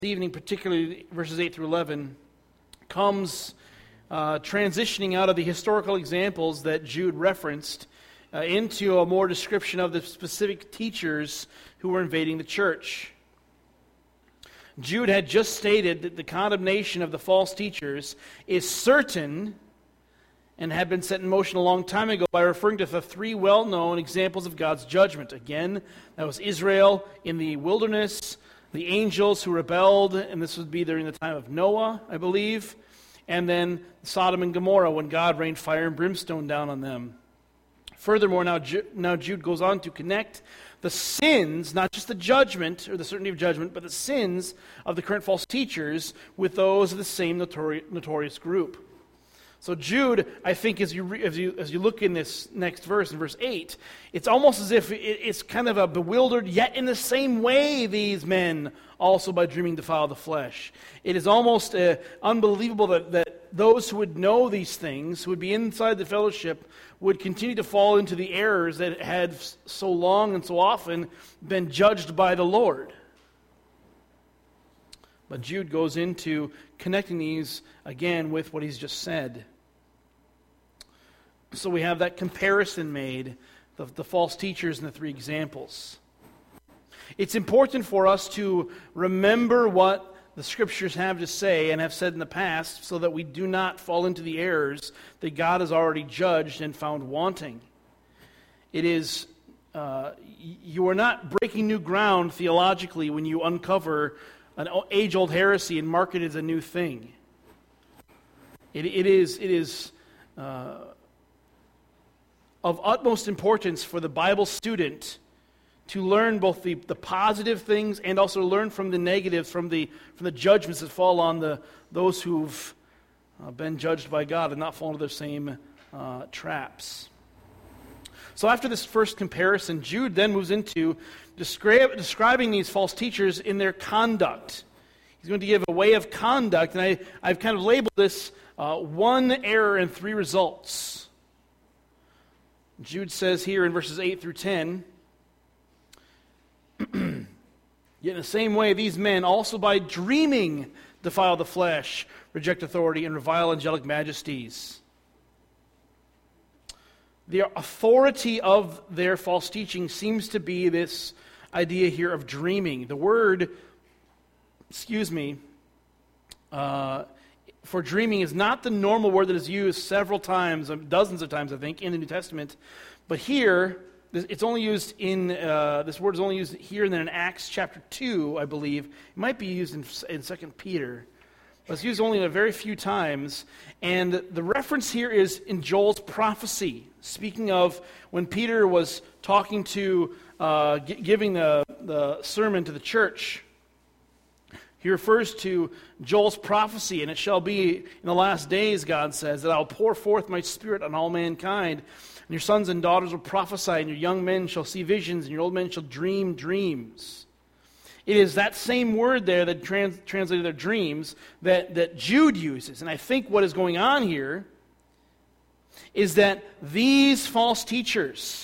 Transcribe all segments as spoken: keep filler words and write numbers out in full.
evening, particularly verses eight through eleven, comes uh, transitioning out of the historical examples that Jude referenced uh, into a more description of the specific teachers who were invading the church. Jude had just stated that the condemnation of the false teachers is certain and had been set in motion a long time ago by referring to the three well-known examples of God's judgment. Again, that was Israel in the wilderness, the angels who rebelled, and this would be during the time of Noah, I believe, and then Sodom and Gomorrah when God rained fire and brimstone down on them. Furthermore, now, Ju- now Jude goes on to connect the sins, not just the judgment or the certainty of judgment, but the sins of the current false teachers with those of the same notori- notorious group. So Jude, I think, as you, re- as you as you look in this next verse, in verse eight, it's almost as if it, it's kind of a bewildered, yet in the same way these men also by dreaming defile the flesh. It is almost uh, unbelievable that, that those who would know these things, who would be inside the fellowship, would continue to fall into the errors that had so long and so often been judged by the Lord. But Jude goes into connecting these again with what he's just said. So we have that comparison made, the, the false teachers and the three examples. It's important for us to remember what the Scriptures have to say and have said in the past so that we do not fall into the errors that God has already judged and found wanting. It is, uh, you are not breaking new ground theologically when you uncover an age-old heresy and market it as a new thing. It, it is, it is uh, of utmost importance for the Bible student to learn both the, the positive things and also learn from the negatives, from the from the judgments that fall on the those who've uh, been judged by God and not fall into their same uh, traps. So after this first comparison, Jude then moves into describe, describing these false teachers in their conduct. He's going to give a way of conduct, and I, I've kind of labeled this uh, one error and three results. Jude says here in verses eight through ten, yet in the same way these men also by dreaming defile the flesh, reject authority, and revile angelic majesties. The authority of their false teaching seems to be this idea here of dreaming. The word, excuse me, uh, for dreaming is not the normal word that is used several times, dozens of times, I think, in the New Testament. But here, it's only used in, uh, this word is only used here and then in Acts chapter two, I believe. It might be used in, in Second Peter. But it's used only a very few times. And the reference here is in Joel's prophecy. Speaking of when Peter was talking to, uh, g- giving the, the sermon to the church, he refers to Joel's prophecy, and it shall be in the last days, God says, that I will pour forth my Spirit on all mankind, and your sons and daughters will prophesy, and your young men shall see visions, and your old men shall dream dreams. It is that same word there that trans- translated their dreams that, that Jude uses. And I think what is going on here is that these false teachers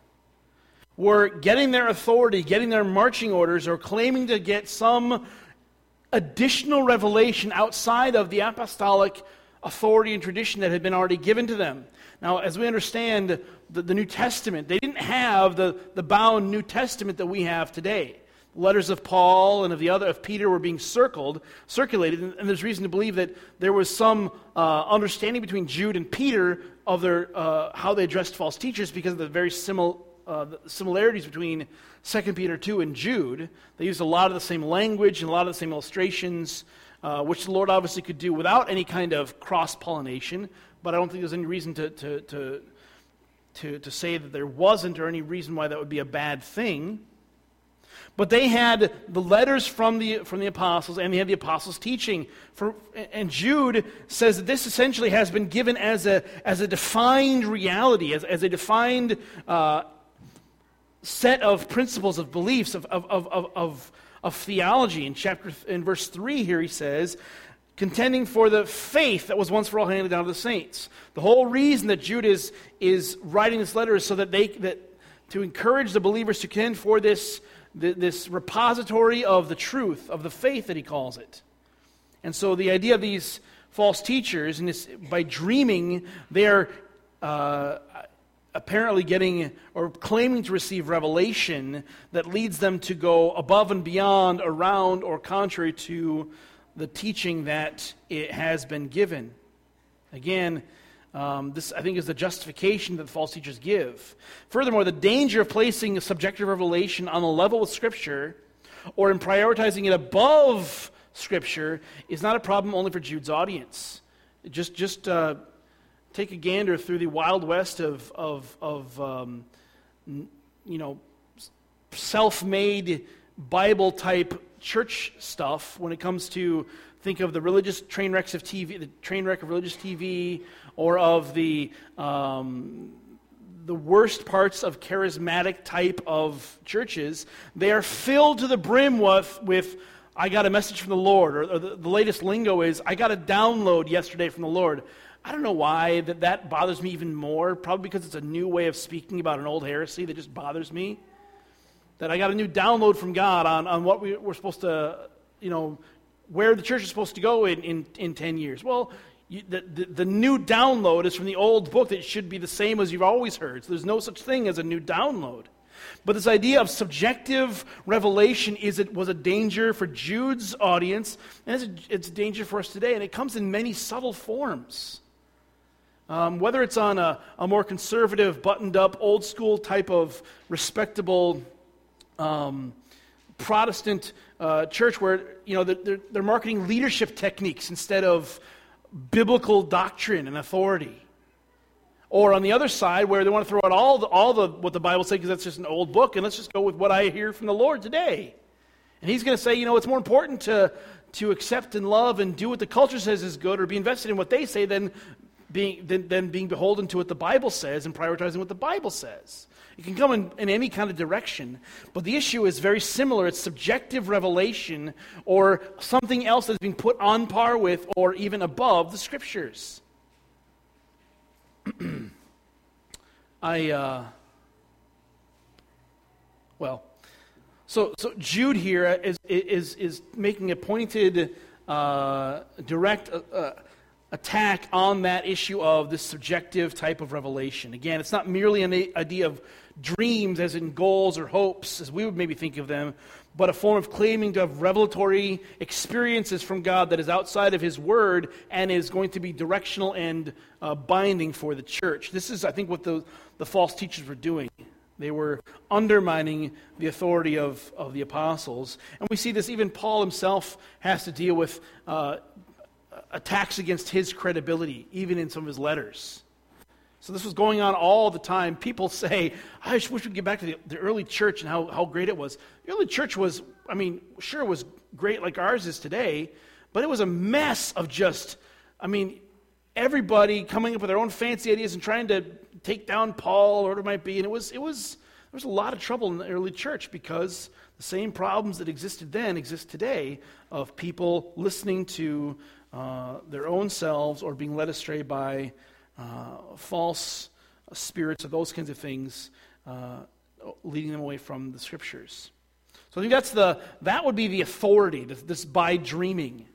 were getting their authority, getting their marching orders, or claiming to get some additional revelation outside of the apostolic authority and tradition that had been already given to them. Now, as we understand the, the New Testament, they didn't have the, the bound New Testament that we have today. The letters of Paul and of the other of Peter were being circled, circulated, and, and there's reason to believe that there was some uh, understanding between Jude and Peter of their uh, how they addressed false teachers because of the very similar uh, the similarities between Second Peter two and Jude. They used a lot of the same language and a lot of the same illustrations, uh, which the Lord obviously could do without any kind of cross-pollination, but I don't think there's any reason to to to to, to say that there wasn't, or any reason why that would be a bad thing. But they had the letters from the from the apostles, and they had the apostles' teaching. For, and Jude says that this essentially has been given as a as a defined reality, as, as a defined uh, set of principles, of beliefs, of of, of, of of theology. In chapter in verse three here he says, contending for the faith that was once for all handed down to the saints. The whole reason that Jude is, is writing this letter is so that they that to encourage the believers to contend for this th- this repository of the truth, of the faith that he calls it. And so the idea of these false teachers, and this, by dreaming, they're uh, apparently getting or claiming to receive revelation that leads them to go above and beyond, around, or contrary to the teaching that it has been given. Again, um, this I think is the justification that the false teachers give. Furthermore, the danger of placing a subjective revelation on a level with Scripture or in prioritizing it above Scripture is not a problem only for Jude's audience. Just, just uh, take a gander through the wild west of, of, of um, you know, self-made Bible-type church stuff when it comes to, think of the religious train wrecks of T V, the train wreck of religious T V, or of the um, the worst parts of charismatic type of churches. They are filled to the brim with, with I got a message from the Lord, or, or the, the latest lingo is, I got a download yesterday from the Lord. I don't know why that, that bothers me even more, probably because it's a new way of speaking about an old heresy that just bothers me. That I got a new download from God on, on what we, we're supposed to, you know, where the church is supposed to go in, in, in ten years. Well, you, the, the, the new download is from the old book that should be the same as you've always heard. So there's no such thing as a new download. But this idea of subjective revelation is it was a danger for Jude's audience, and it's a, it's a danger for us today, and it comes in many subtle forms. Um, whether it's on a, a more conservative, buttoned-up, old-school type of respectable um, Protestant uh, church where, you know, they're, they're marketing leadership techniques instead of biblical doctrine and authority. Or on the other side, where they want to throw out all the, all the what the Bible says because that's just an old book, and let's just go with what I hear from the Lord today. And he's going to say, you know, it's more important to, to accept and love and do what the culture says is good or be invested in what they say than being, than, than being beholden to what the Bible says and prioritizing what the Bible says. It can come in, in any kind of direction. But the issue is very similar. It's subjective revelation or something else that's being put on par with or even above the Scriptures. I, uh, well, so so Jude here is is is making a pointed, uh, direct uh, attack on that issue of this subjective type of revelation. Again, it's not merely an idea of dreams as in goals or hopes, as we would maybe think of them, but a form of claiming to have revelatory experiences from God that is outside of His Word and is going to be directional and uh, binding for the church. This is, I think, what the, the false teachers were doing. They were undermining the authority of, of the apostles. And we see this, even Paul himself has to deal with uh, attacks against his credibility, even in some of his letters. So this was going on all the time. People say, I just wish we'd get back to the, the early church and how, how great it was. The early church was, I mean, sure it was great like ours is today, but it was a mess of just, I mean, everybody coming up with their own fancy ideas and trying to take down Paul or whatever it might be. And it was, it was, there was a lot of trouble in the early church because the same problems that existed then exist today of people listening to uh, their own selves or being led astray by Uh, false spirits or those kinds of things, uh, leading them away from the Scriptures. So I think that's the that would be the authority, this, this by dreaming.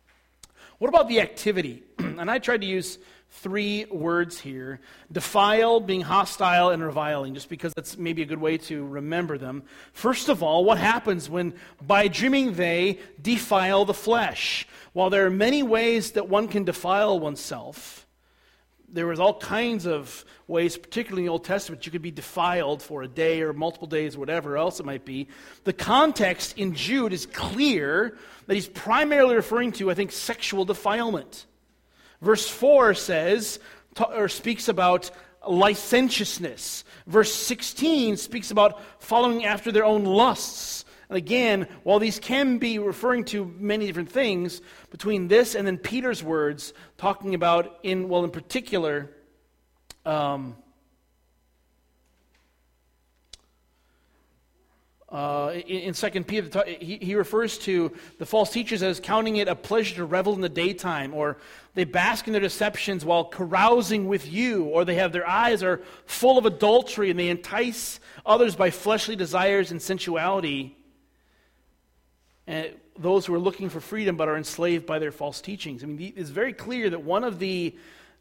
What about the activity? And I tried to use three words here: defile, being hostile, and reviling, just because that's maybe a good way to remember them. First of all, what happens when by dreaming they defile the flesh? While there are many ways that one can defile oneself, there was all kinds of ways, particularly in the Old Testament, you could be defiled for a day or multiple days, or whatever else it might be. The context in Jude is clear that he's primarily referring to, I think, sexual defilement. Verse four says, or speaks about licentiousness. Verse sixteen speaks about following after their own lusts. And again, while these can be referring to many different things, between this and then Peter's words, talking about, in well, in particular, um, Uh, in, in Second Peter, he, he refers to the false teachers as counting it a pleasure to revel in the daytime, or they bask in their deceptions while carousing with you, or they have their eyes are full of adultery and they entice others by fleshly desires and sensuality. And those who are looking for freedom but are enslaved by their false teachings. I mean, it's very clear that one of the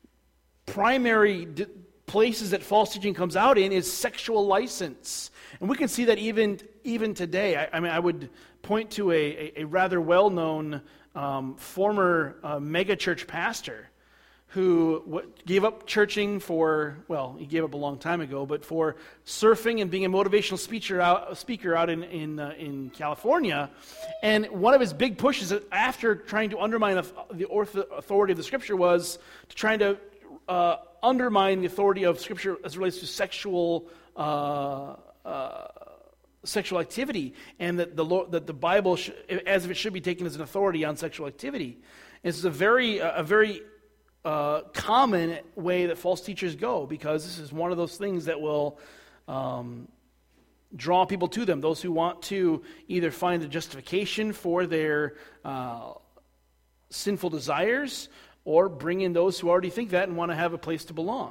primary d- places that false teaching comes out in is sexual license. And we can see that even even today. I, I mean, I would point to a, a, a rather well-known um, former uh, megachurch pastor who w- gave up churching for, well, he gave up a long time ago, but for surfing and being a motivational speaker out, speaker out in in, uh, in California. And one of his big pushes after trying to undermine the, the authority of the Scripture was to trying to uh, undermine the authority of Scripture as it relates to sexual uh, uh, sexual activity, and that the Lord, that the Bible, sh- as if it should be taken as an authority on sexual activity. This is a very a very uh, common way that false teachers go, because this is one of those things that will um, draw people to them. Those who want to either find a justification for their uh, sinful desires, or bring in those who already think that and want to have a place to belong.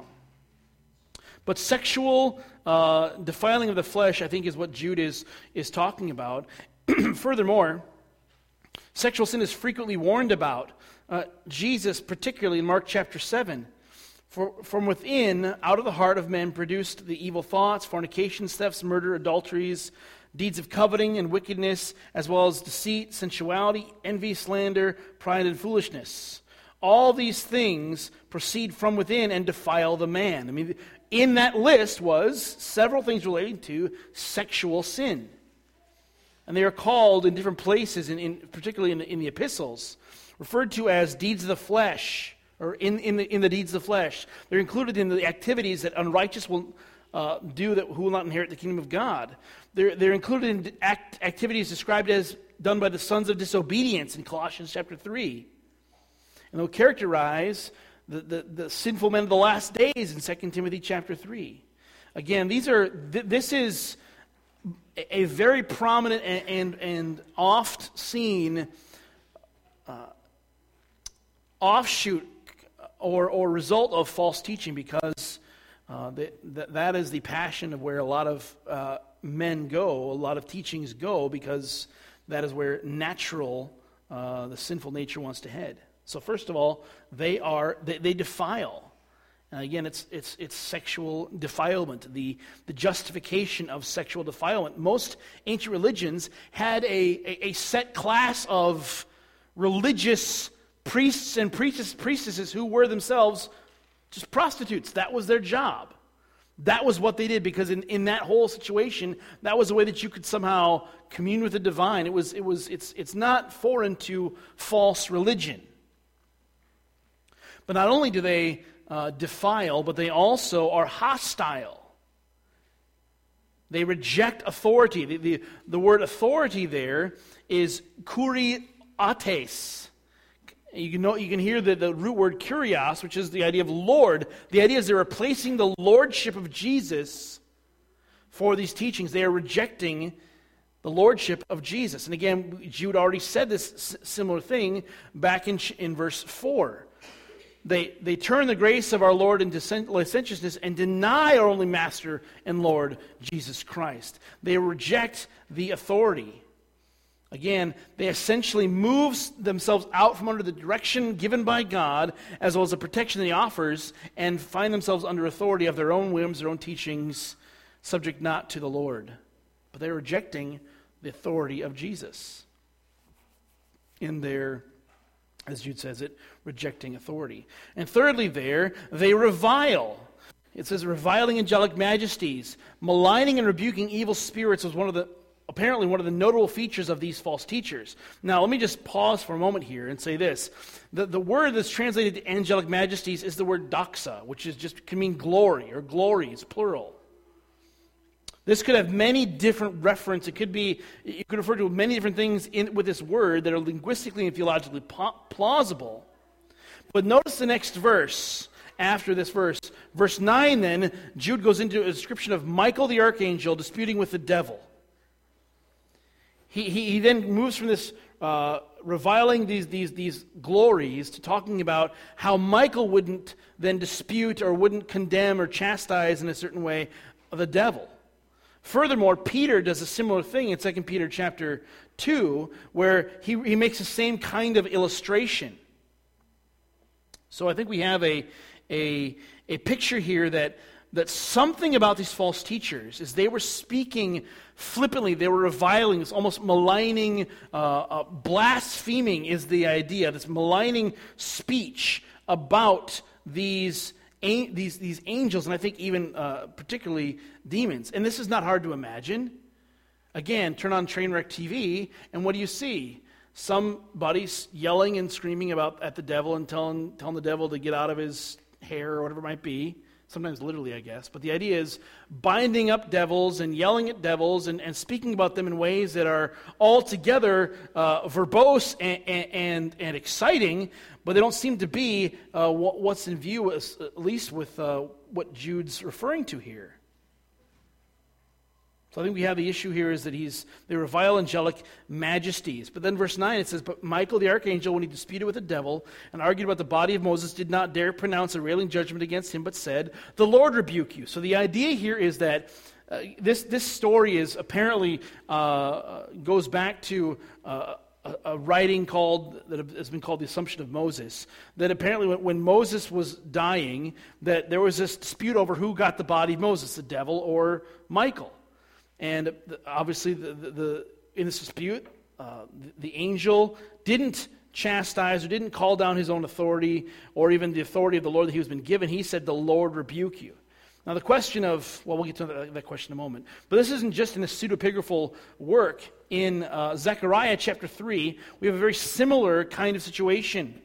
But sexual uh, defiling of the flesh, I think, is what Jude is, is talking about. Furthermore, sexual sin is frequently warned about. Uh, Jesus, particularly in Mark chapter seven, For from within, out of the heart of men, produced the evil thoughts, fornications, thefts, murder, adulteries, deeds of coveting and wickedness, as well as deceit, sensuality, envy, slander, pride, and foolishness. All these things proceed from within and defile the man. I mean, in that list was several things relating to sexual sin. And they are called in different places, in, in, particularly in the, in the epistles, referred to as deeds of the flesh, or in, in, the, in the deeds of the flesh. They're included in the activities that unrighteous will uh, do, that who will not inherit the kingdom of God. They're, they're included in act, activities described as done by the sons of disobedience in Colossians chapter three. And they'll characterize the, the, the sinful men of the last days in Second Timothy chapter three. Again, these are th- this is a, a very prominent and, and, and oft seen uh, offshoot or, or result of false teaching, because uh, the, the, that is the passion of where a lot of uh, men go, a lot of teachings go, because that is where natural, uh, the sinful nature wants to head. So first of all, they are they, they defile. And again, it's it's it's sexual defilement, the the justification of sexual defilement. Most ancient religions had a, a, a set class of religious priests and priestess, priestesses who were themselves just prostitutes. That was their job. That was what they did, because in, in that whole situation, that was a way that you could somehow commune with the divine. It was it was it's it's not foreign to false religion. But not only do they uh, defile, but they also are hostile. They reject authority. The, the, the word authority there is kuriates. You can, know, you can hear the, the root word kurios, which is the idea of Lord. The idea is they're replacing the lordship of Jesus for these teachings. They are rejecting the lordship of Jesus. And again, Jude already said this similar thing back in, in verse four. They they turn the grace of our Lord into licentiousness and deny our only Master and Lord, Jesus Christ. They reject the authority. Again, they essentially move themselves out from under the direction given by God, as well as the protection that He offers, and find themselves under authority of their own whims, their own teachings, subject not to the Lord. But they're rejecting the authority of Jesus in their, as Jude says it, rejecting authority. And thirdly there, they revile. It says reviling angelic majesties. Maligning and rebuking evil spirits was one of the, apparently one of the notable features of these false teachers. Now let me just pause for a moment here and say this. The, the word that's translated to angelic majesties is the word doxa, which is just can mean glory, or glories, plural. This could have many different references. It could be, you could refer to many different things in, with this word that are linguistically and theologically plausible. But notice the next verse after this verse. Verse nine then, Jude goes into a description of Michael the archangel disputing with the devil. He, he, he then moves from this uh, reviling these, these, these glories to talking about how Michael wouldn't then dispute or wouldn't condemn or chastise in a certain way the devil. Furthermore, Peter does a similar thing in Second Peter chapter two, where he, he makes the same kind of illustration. So I think we have a, a, a picture here that, that something about these false teachers is they were speaking flippantly, they were reviling, it's almost maligning, uh, uh, blaspheming is the idea, this maligning speech about these These, these angels, and I think even uh, particularly demons. And this is not hard to imagine. Again, turn on Trainwreck T V, and what do you see? Somebody yelling and screaming about at the devil and telling, telling the devil to get out of his hair or whatever it might be. Sometimes literally, I guess. But the idea is binding up devils and yelling at devils and, and speaking about them in ways that are altogether uh, verbose and, and, and exciting, but they don't seem to be uh, what, what's in view, at least with uh, what Jude's referring to here. So I think we have the issue here is that he's they revile angelic majesties. But then verse nine it says, "But Michael the archangel, when he disputed with the devil and argued about the body of Moses, did not dare pronounce a railing judgment against him, but said, 'The Lord rebuke you.'" So the idea here is that uh, this this story is apparently uh, goes back to uh, a, a writing called that has been called the Assumption of Moses. That apparently when, when Moses was dying, that there was this dispute over who got the body of Moses, the devil or Michael. And obviously, the, the, the, in this dispute, uh, the, the angel didn't chastise or didn't call down his own authority or even the authority of the Lord that he was been given. He said, "The Lord rebuke you." Now, the question of, well, we'll get to that, that question in a moment. But this isn't just in a pseudepigraphal work. In uh, Zechariah chapter three, we have a very similar kind of situation.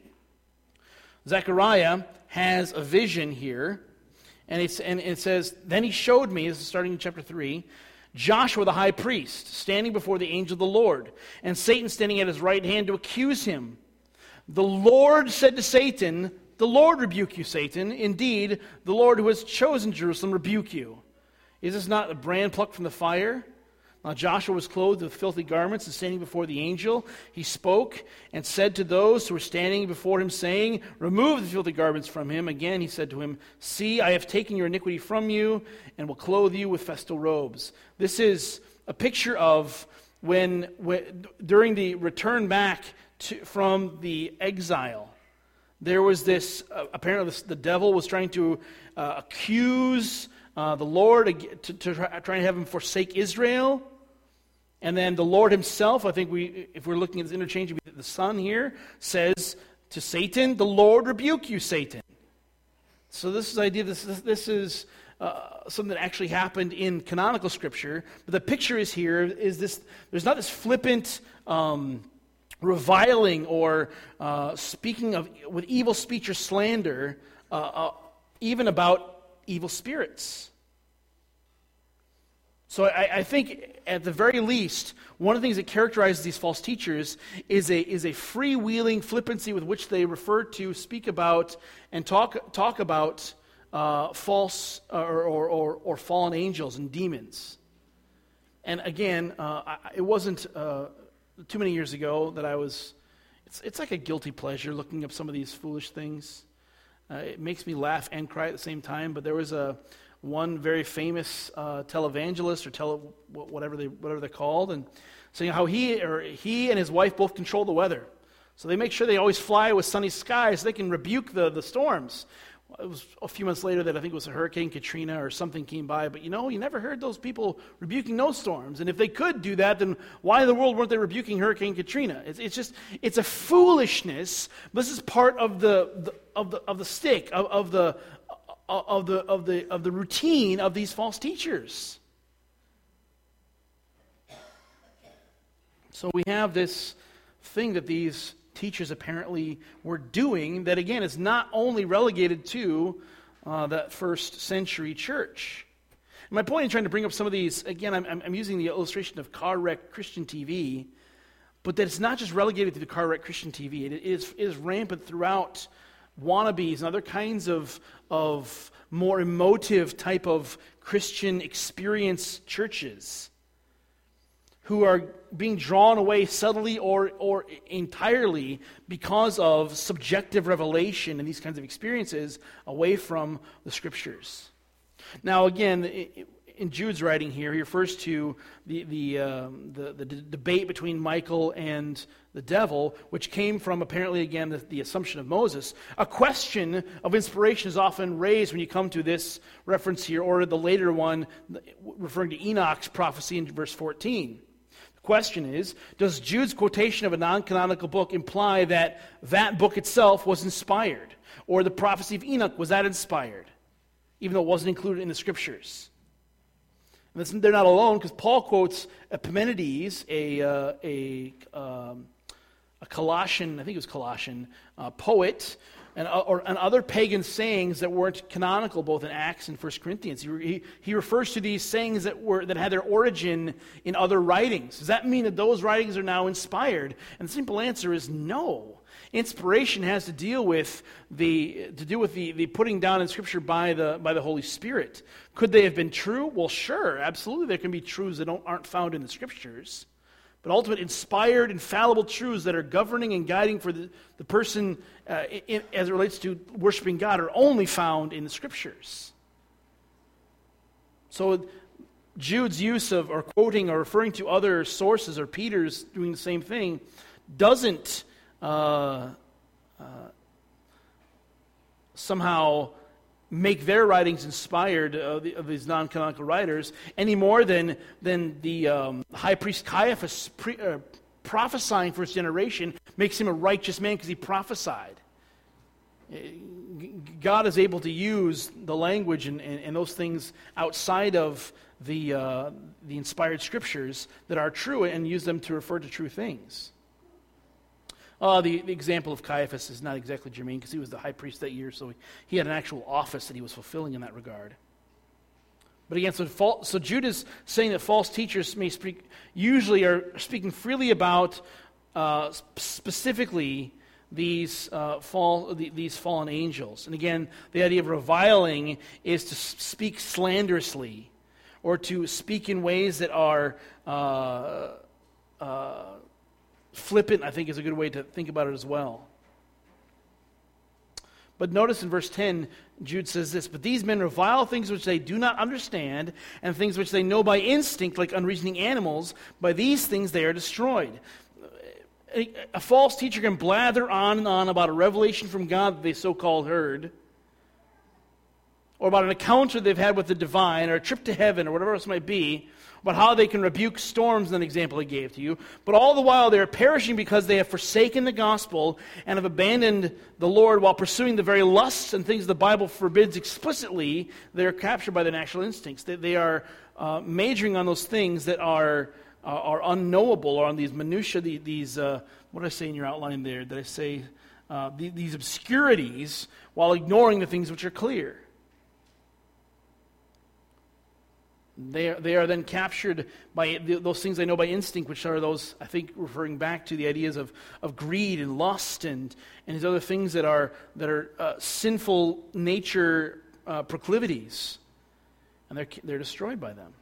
Zechariah has a vision here, and, it's, and it says, "Then he showed me," this is starting in chapter three, "Joshua the high priest, standing before the angel of the Lord, and Satan standing at his right hand to accuse him. The Lord said to Satan, 'The Lord rebuke you, Satan. Indeed, the Lord who has chosen Jerusalem rebuke you. Is this not a brand plucked from the fire?' Now Joshua was clothed with filthy garments, and standing before the angel, he spoke and said to those who were standing before him, saying, 'Remove the filthy garments from him.' Again he said to him, 'See, I have taken your iniquity from you, and will clothe you with festal robes.'" This is a picture of when, when during the return back to, from the exile, there was this, uh, apparently this, the devil was trying to uh, accuse uh, the Lord, to, to try, try and have him forsake Israel. And then the Lord himself, I think we, if we're looking at this interchange, the Son here says to Satan, "The Lord rebuke you, Satan." So this is the idea, this, this, this is uh, something that actually happened in canonical Scripture. But the picture is here, is this, there's not this flippant um, reviling or uh, speaking of with evil speech or slander, uh, uh, even about evil spirits. So I, I think, at the very least, one of the things that characterizes these false teachers is a is a freewheeling flippancy with which they refer to, speak about, and talk talk about uh, false or, or, or, or fallen angels and demons. And again, uh, I, it wasn't uh, too many years ago that I was. It's it's like a guilty pleasure looking up some of these foolish things. Uh, it makes me laugh and cry at the same time. But there was a one very famous uh, televangelist or tele whatever they whatever they're called, and saying how he or he and his wife both control the weather, so they make sure they always fly with sunny skies so they can rebuke the the storms. It was a few months later that I think it was a Hurricane Katrina or something came by, but you know, you never heard those people rebuking those storms. And if they could do that, then why in the world weren't they rebuking Hurricane Katrina? It's, it's just, it's a foolishness. This is part of the, the of the of the stick of, of the of the of the of the routine of these false teachers. So we have this thing that these teachers apparently were doing that, again, is not only relegated to uh, that first century church. And my point in trying to bring up some of these, again, I'm, I'm using the illustration of Car Wreck Christian T V, but that it's not just relegated to the Car Wreck Christian T V. It is, it is rampant throughout wannabes and other kinds of, of more emotive type of Christian experience churches. who are being drawn away subtly or, or entirely because of subjective revelation and these kinds of experiences away from the Scriptures. Now, again, in Jude's writing here, he refers to the the, um, the the d- debate between Michael and the devil, which came from apparently again the, the assumption of Moses. A question of inspiration is often raised when you come to this reference here, or the later one referring to Enoch's prophecy in verse fourteen. The question is, does Jude's quotation of a non-canonical book imply that that book itself was inspired, or the prophecy of Enoch, was that inspired, even though it wasn't included in the Scriptures? And they're not alone, because Paul quotes Epimenides, a uh, a um, a Colossian, I think it was Colossian uh, poet, and uh, or and other pagan sayings that weren't canonical, both in Acts and First Corinthians. He, he he refers to these sayings that were that had their origin in other writings. Does that mean that those writings are now inspired? And the simple answer is no. Inspiration has to deal with the to do with the, the putting down in Scripture by the by the Holy Spirit. Could they have been true? Well, sure, absolutely. There can be truths that don't, aren't found in the Scriptures, but ultimate inspired, infallible truths that are governing and guiding for the, the person uh, in, as it relates to worshiping God are only found in the Scriptures. So Jude's use of or quoting or referring to other sources, or Peter's doing the same thing, doesn't Uh, uh, somehow make their writings inspired uh, the, of these non-canonical writers any more than than the um, high priest Caiaphas pre, uh, prophesying for his generation makes him a righteous man because he prophesied. God is able to use the language and, and, and those things outside of the uh, the inspired Scriptures that are true and use them to refer to true things. Uh, the, the example of Caiaphas is not exactly germane because he was the high priest that year, so he, he had an actual office that he was fulfilling in that regard. But again, so, fal- so Jude is saying that false teachers may speak, usually are speaking freely about uh, specifically these uh, fall, the, these fallen angels. And again, the idea of reviling is to speak slanderously or to speak in ways that are Uh, uh, flippant, I think, is a good way to think about it as well. But notice in verse ten, Jude says this, "But these men revile things which they do not understand, and things which they know by instinct, like unreasoning animals. By these things they are destroyed." A, a false teacher can blather on and on about a revelation from God that they so-called heard, or about an encounter they've had with the divine, or a trip to heaven, or whatever else it might be, about how they can rebuke storms, in an example I gave to you. But all the while they are perishing because they have forsaken the gospel and have abandoned the Lord while pursuing the very lusts and things the Bible forbids explicitly. They are captured by their natural instincts. They, they are uh, majoring on those things that are uh, are unknowable, or on these minutiae, the, these, uh, what did I say in your outline there? Did I say uh, the, these obscurities while ignoring the things which are clear? They are, they are then captured by the, those things they know by instinct, which are those, I think, referring back to the ideas of, of greed and lust and, and these other things that are that are uh, sinful nature uh, proclivities, and they're they're destroyed by them.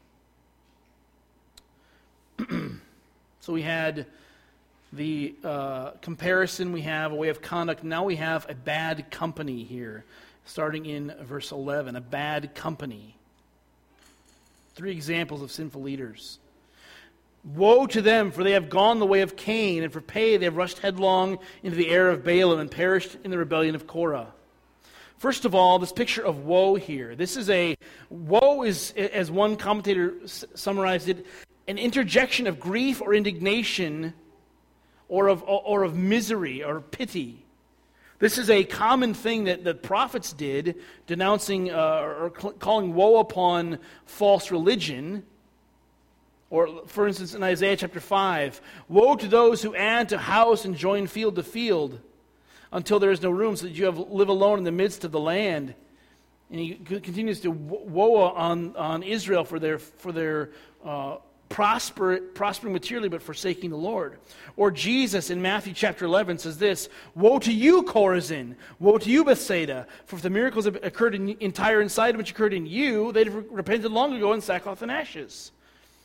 So we had the uh, comparison, we have a way of conduct. Now we have a bad company here, starting in verse eleven. A bad company. Three examples of sinful leaders. "Woe to them, for they have gone the way of Cain, and for pay they have rushed headlong into the error of Balaam and perished in the rebellion of Korah." First of all, this picture of woe here. This is a, woe is, as one commentator s- summarized it, an interjection of grief or indignation or of, or of misery or pity. This is a common thing that the prophets did, denouncing uh, or cl- calling woe upon false religion. Or, for instance, in Isaiah chapter five, "Woe to those who add to house and join field to field, until there is no room, so that you have live alone in the midst of the land." And he c- continues to woe on, on Israel for their for their uh, prosper, prospering materially, but forsaking the Lord. Or Jesus in Matthew chapter eleven says this, "Woe to you, Chorazin! Woe to you, Bethsaida! For if the miracles that occurred in, in Tyre and Sidon, which occurred in you, they'd have repented long ago in sackcloth and ashes."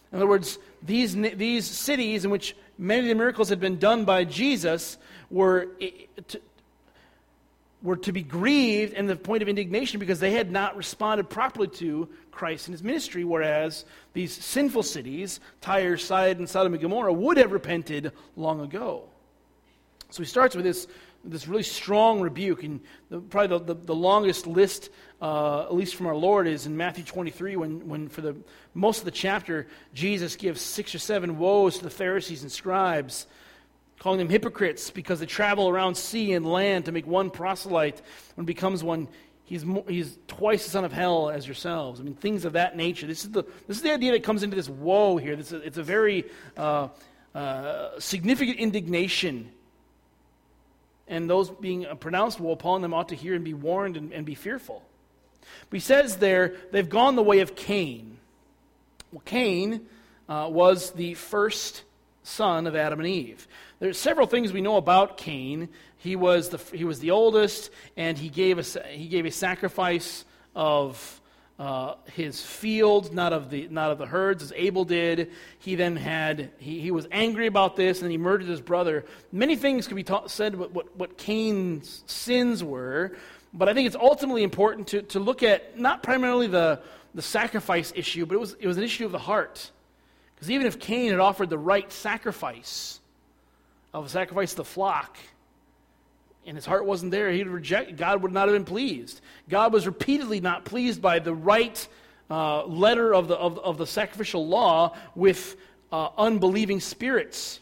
In other words, these, these cities in which many of the miracles had been done by Jesus were to, were to be grieved and the point of indignation because they had not responded properly to Christ and his ministry, whereas these sinful cities, Tyre, Sidon, Sodom, and Gomorrah, would have repented long ago. So he starts with this, this really strong rebuke, and the, probably the, the, the longest list, uh, at least from our Lord, is in Matthew twenty-three, when, when for the most of the chapter, Jesus gives six or seven woes to the Pharisees and scribes, calling them hypocrites because they travel around sea and land to make one proselyte. When becomes one, he's more, he's twice the son of hell as yourselves. I mean, things of that nature. This is the this is the idea that comes into this woe here. This is, it's a very uh, uh, significant indignation. And those being pronounced woe upon them ought to hear and be warned and, and be fearful. But he says there, they've gone the way of Cain. Well, Cain uh, was the first son of Adam and Eve. There's several things we know about Cain. He was the he was the oldest, and he gave a he gave a sacrifice of uh, his field, not of the not of the herds, as Abel did. He then had he, he was angry about this, and he murdered his brother. Many things could be ta- said about what what Cain's sins were, but I think it's ultimately important to to look at not primarily the the sacrifice issue, but it was it was an issue of the heart. Because even if Cain had offered the right sacrifice of a sacrifice of the flock, and his heart wasn't there, he'd reject. God would not have been pleased. God was repeatedly not pleased by the right uh, letter of the of, of the sacrificial law with uh, unbelieving spirits.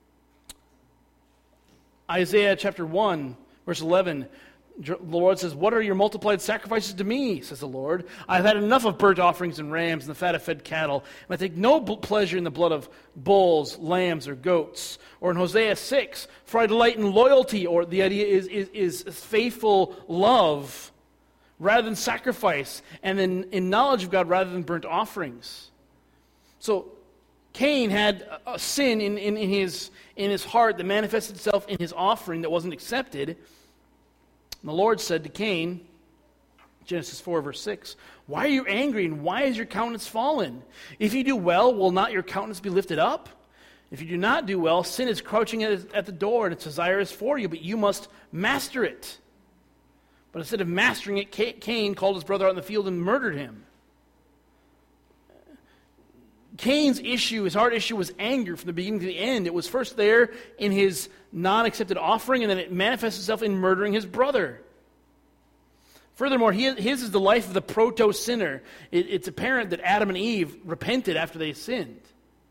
Isaiah chapter one, verse eleven. The Lord says, "What are your multiplied sacrifices to me, says the Lord? I've had enough of burnt offerings and rams and the fat of fed cattle, and I take no pleasure in the blood of bulls, lambs, or goats." Or in Hosea six, "For I delight in loyalty," or the idea is, is, is faithful love rather than sacrifice, and then in knowledge of God rather than burnt offerings. So Cain had a sin in, in, in, his, in his heart that manifested itself in his offering that wasn't accepted. And the Lord said to Cain, Genesis four, verse six, "Why are you angry, and why is your countenance fallen? If you do well, will not your countenance be lifted up? If you do not do well, sin is crouching at, at the door, and its desire is for you, but you must master it." But instead of mastering it, Cain called his brother out in the field and murdered him. Cain's issue, his heart issue, was anger from the beginning to the end. It was first there in his non-accepted offering, and then it manifests itself in murdering his brother. Furthermore, he, his is the life of the proto-sinner. It, it's apparent that Adam and Eve repented after they sinned.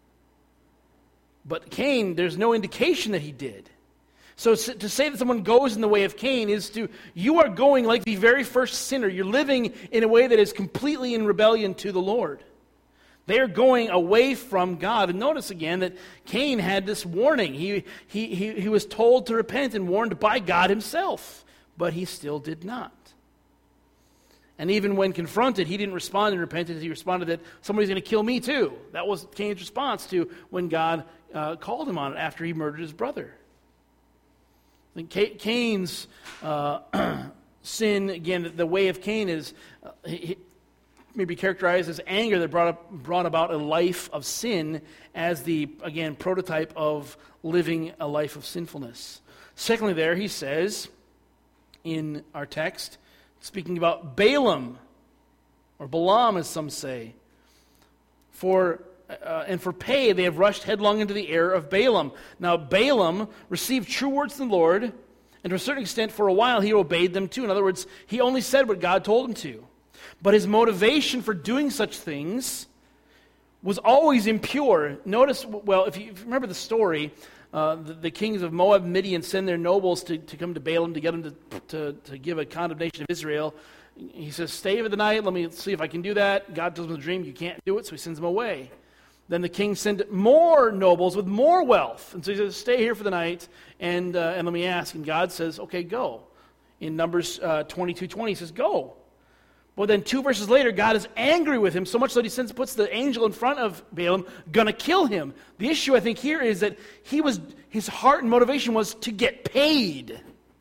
But Cain, there's no indication that he did. So to say that someone goes in the way of Cain is to, you are going like the very first sinner. You're living in a way that is completely in rebellion to the Lord. They are going away from God. And notice again that Cain had this warning. He, he, he, he was told to repent and warned by God himself, but he still did not. And even when confronted, he didn't respond in repentance. He responded that somebody's going to kill me too. That was Cain's response to when God uh, called him on it after he murdered his brother. And Cain's uh, sin, again, the way of Cain is uh, he, maybe characterized as anger that brought, up, brought about a life of sin as the, again, prototype of living a life of sinfulness. Secondly there, he says, in our text, speaking about Balaam, or Balaam as some say, for uh, and for pay they have rushed headlong into the error of Balaam. Now Balaam received true words from the Lord, and to a certain extent for a while he obeyed them too. In other words, he only said what God told him to. But his motivation for doing such things was always impure. Notice, well, if you, if you remember the story, uh, the, the kings of Moab and Midian send their nobles to, to come to Balaam to get him to, to, to give a condemnation of Israel. He says, "Stay for the night, let me see if I can do that." God tells him in a dream, "You can't do it," so he sends them away. Then the king sent more nobles with more wealth. And so he says, "Stay here for the night, and uh, and let me ask." And God says, "Okay, go." In Numbers uh, twenty-two twenty, he says, "Go." Well, then two verses later, God is angry with him, so much that he sends, puts the angel in front of Balaam, gonna kill him. The issue, I think, here is that he was his heart and motivation was to get paid.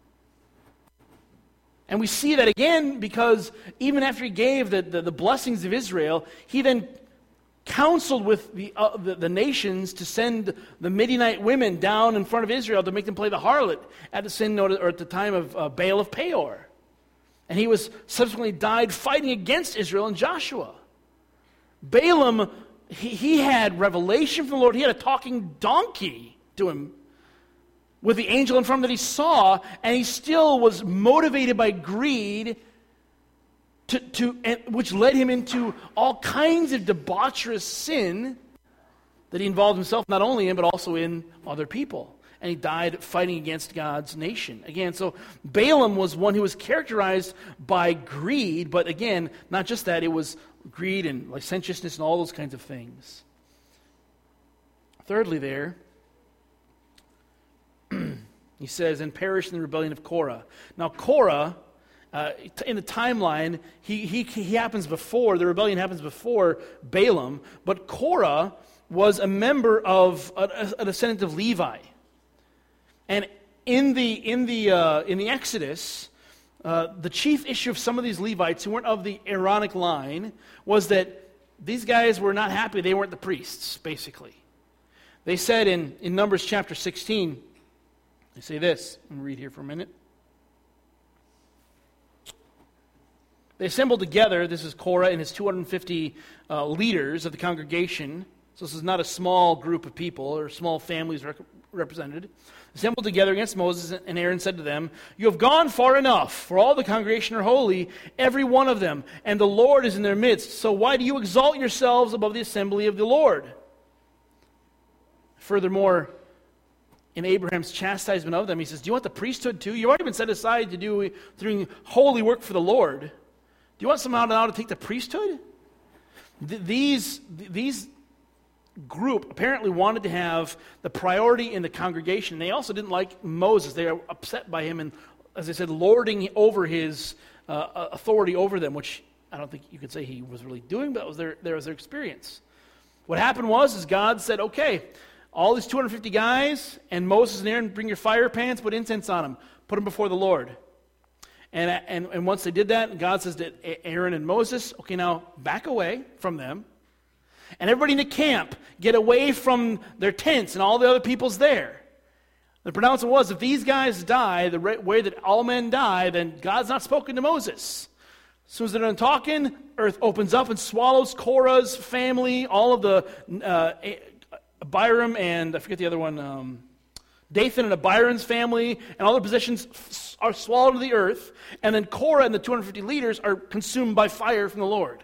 And we see that again because even after he gave the, the, the blessings of Israel, he then counseled with the, uh, the the nations to send the Midianite women down in front of Israel to make them play the harlot at the sin or at the time of uh, Baal of Peor. And he was subsequently died fighting against Israel and Joshua. Balaam, he, he had revelation from the Lord. He had a talking donkey to him with the angel in front of him that he saw, and he still was motivated by greed, to, to and, which led him into all kinds of debaucherous sin that he involved himself not only in, but also in other people. And he died fighting against God's nation. Again, so Balaam was one who was characterized by greed, but again, not just that, it was greed and licentiousness and all those kinds of things. Thirdly there, he says, and perished in the rebellion of Korah. Now Korah, uh, in the timeline, he, he, he happens before, the rebellion happens before Balaam, but Korah was a member of, a, a descendant of Levi. And in the in the uh, in the Exodus, uh, the chief issue of some of these Levites who weren't of the Aaronic line was that these guys were not happy. They weren't the priests, basically. They said in, in Numbers chapter sixteen, they say this. Let me read here for a minute. They assembled together, this is Korah and his two hundred fifty uh, leaders of the congregation. So this is not a small group of people or small families rec- represented. Assembled together against Moses, and Aaron said to them, "You have gone far enough, for all the congregation are holy, every one of them, and the Lord is in their midst. So why do you exalt yourselves above the assembly of the Lord?" Furthermore, in Abraham's chastisement of them, he says, "Do you want the priesthood too? You've already been set aside to do doing holy work for the Lord. Do you want somehow now to take the priesthood?" Th- these these. group apparently wanted to have the priority in the congregation. They also didn't like Moses. They were upset by him and, as I said, lording over his uh, authority over them, which I don't think you could say he was really doing, but that was their, there was their experience. What happened was is God said, okay, all these two hundred fifty guys and Moses and Aaron, bring your fire pans, put incense on them, put them before the Lord. And, and, and once they did that, God says to Aaron and Moses, okay, now back away from them. And everybody in the camp, get away from their tents and all the other people's there. The pronouncement was, if these guys die the way that all men die, then God's not spoken to Moses. As soon as they're done talking, earth opens up and swallows Korah's family, all of the uh, Abiram and, I forget the other one, um, Dathan and Abiram's family, and all their possessions are swallowed to the earth. And then Korah and the two hundred fifty leaders are consumed by fire from the Lord.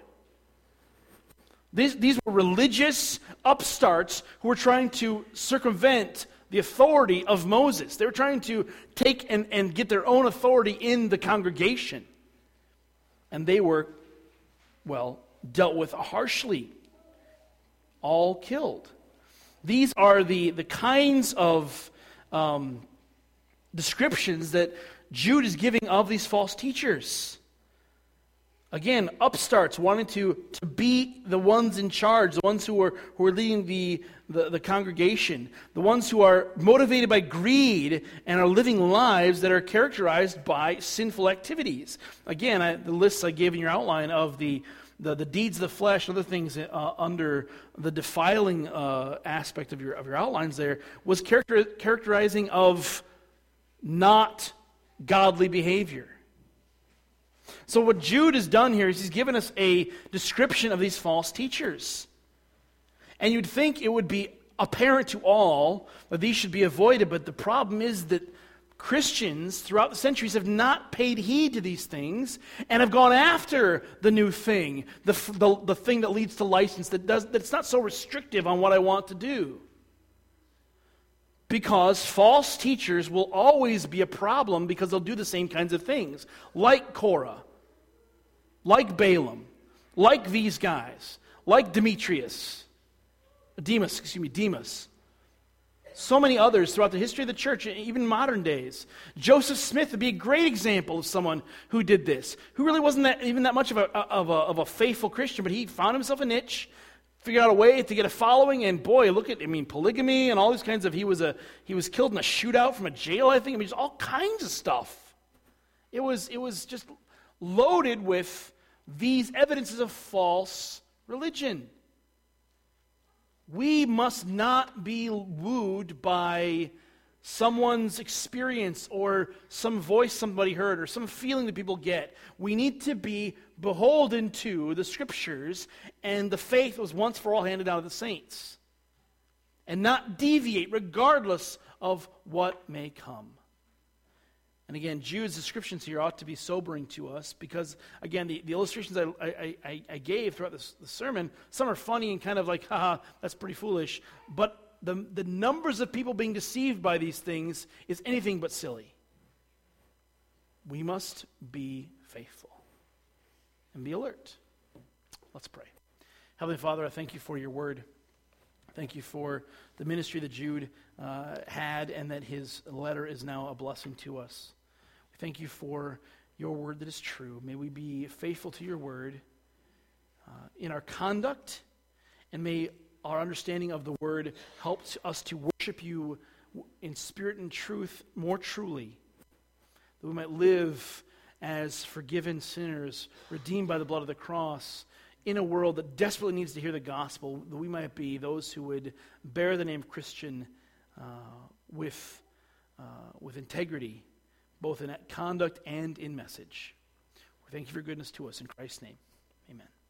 These, these were religious upstarts who were trying to circumvent the authority of Moses. They were trying to take and, and get their own authority in the congregation. And they were, well, dealt with harshly. All killed. These are the, the kinds of um, descriptions that Jude is giving of these false teachers. Again, upstarts wanting to, to be the ones in charge, the ones who are who are leading the, the, the congregation, the ones who are motivated by greed and are living lives that are characterized by sinful activities. Again, I, the lists I gave in your outline of the, the, the deeds of the flesh, other things uh, under the defiling uh, aspect of your of your outlines there, was character, characterizing of not godly behavior. So what Jude has done here is he's given us a description of these false teachers. And you'd think it would be apparent to all that these should be avoided, but the problem is that Christians throughout the centuries have not paid heed to these things and have gone after the new thing, the, the, the thing that leads to license, that does that's not so restrictive on what I want to do. Because false teachers will always be a problem because they'll do the same kinds of things. Like Korah, like Balaam, like these guys, like Demetrius, Demas, excuse me, Demas. So many others throughout the history of the church, even modern days. Joseph Smith would be a great example of someone who did this, who really wasn't that, even that much of a, of, a, of a faithful Christian, but he found himself a niche, figured out a way to get a following, and boy, look at, I mean, polygamy and all these kinds of, he was a he was killed in a shootout from a jail, I think. I mean, just all kinds of stuff. It was it was just loaded with these evidences of false religion. We must not be wooed by someone's experience or some voice somebody heard or some feeling that people get. We need to be beholden to the Scriptures and the faith that was once for all handed down to the saints, and not deviate regardless of what may come. And again, Jude's descriptions here ought to be sobering to us because, again, the, the illustrations I, I, I, I gave throughout this, the sermon, some are funny and kind of like, haha, that's pretty foolish. But the, the numbers of people being deceived by these things is anything but silly. We must be faithful and be alert. Let's pray. Heavenly Father, I thank you for your word. Thank you for the ministry that Jude uh, had and that his letter is now a blessing to us. We thank you for your word that is true. May we be faithful to your word uh, in our conduct, and may our understanding of the word help us to worship you in spirit and truth more truly, that we might live as forgiven sinners, redeemed by the blood of the cross, in a world that desperately needs to hear the gospel, that we might be those who would bear the name Christian uh, with, uh, with integrity, both in conduct and in message. We thank you for your goodness to us. In Christ's name, amen.